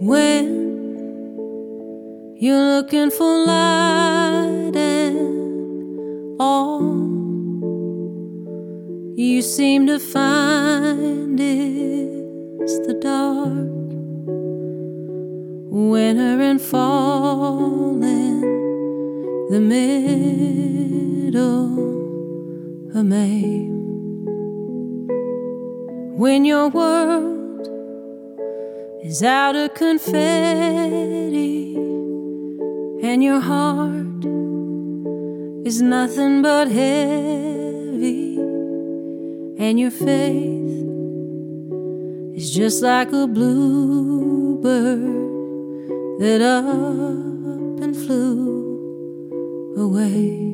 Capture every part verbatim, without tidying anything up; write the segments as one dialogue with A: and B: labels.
A: When you're looking for light and all you seem to find is the dark, winter and fall in the middle of May. When your world is out of confetti and your heart is nothing but heavy, and your faith is just like a bluebird that up and flew away.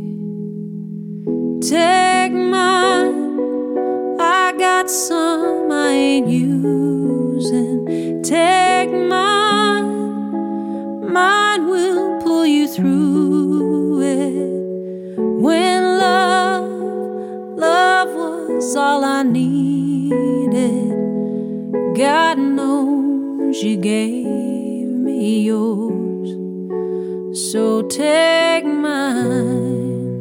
A: Take mine, I got some I ain't using. Take mine, mine will pull you through it. When love, love was all I needed, God knows you gave me yours. So take mine,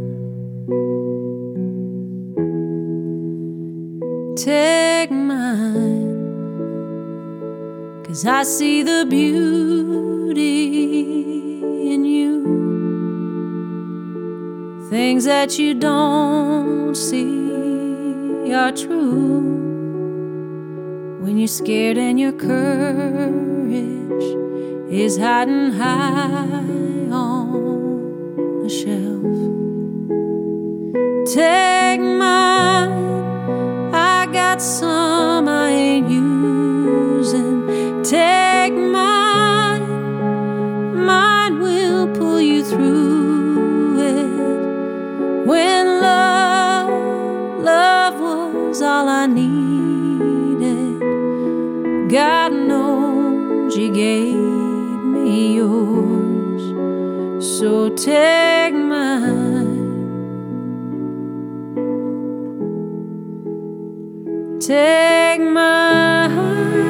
A: take mine, 'cause I see the beauty in you, things that you don't see are true. When you're scared and your courage is hiding high on a shelf. Take mine, I got some I ain't using. Take mine, mine will pull you through it. When love, love was all I needed, God knows you gave me yours. So take mine, take mine.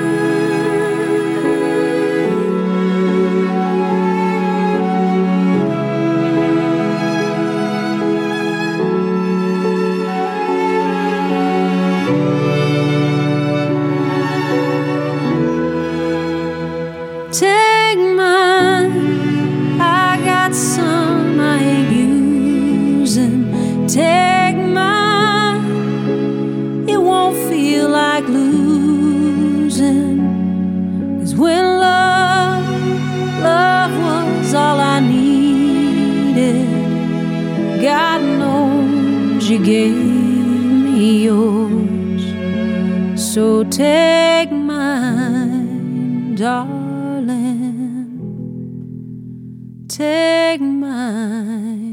A: Take mine, I got some I ain't using. Take mine, it won't feel like losing. 'Cause when love, love was all I needed, God knows you gave me yours. So take mine, darling, take mine.